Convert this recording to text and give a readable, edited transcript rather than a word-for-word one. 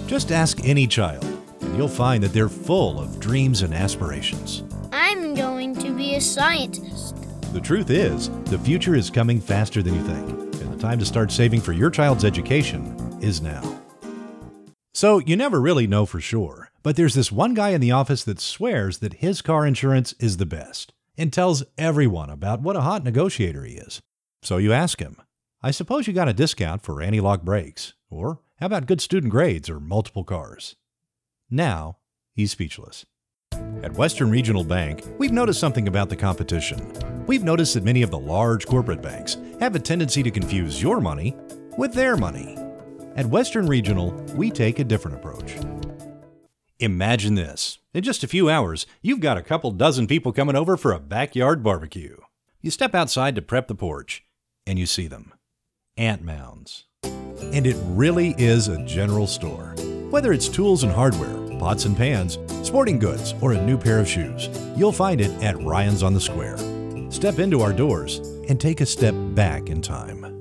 Just ask any child, and you'll find that they're full of dreams and aspirations. I'm going to be a scientist. The truth is, the future is coming faster than you think, and the time to start saving for your child's education is now. So you never really know for sure, but there's this one guy in the office that swears that his car insurance is the best and tells everyone about what a hot negotiator he is. So you ask him, I suppose you got a discount for anti-lock brakes, or how about good student grades or multiple cars? Now, he's speechless. At Western Regional Bank, we've noticed something about the competition. We've noticed that many of the large corporate banks have a tendency to confuse your money with their money. At Western Regional, we take a different approach. Imagine this. In just a few hours, you've got a couple dozen people coming over for a backyard barbecue. You step outside to prep the porch, and you see them. Ant mounds. And it really is a general store. Whether it's tools and hardware, pots and pans, sporting goods, or a new pair of shoes, you'll find it at Ryan's on the Square. Step into our doors and take a step back in time.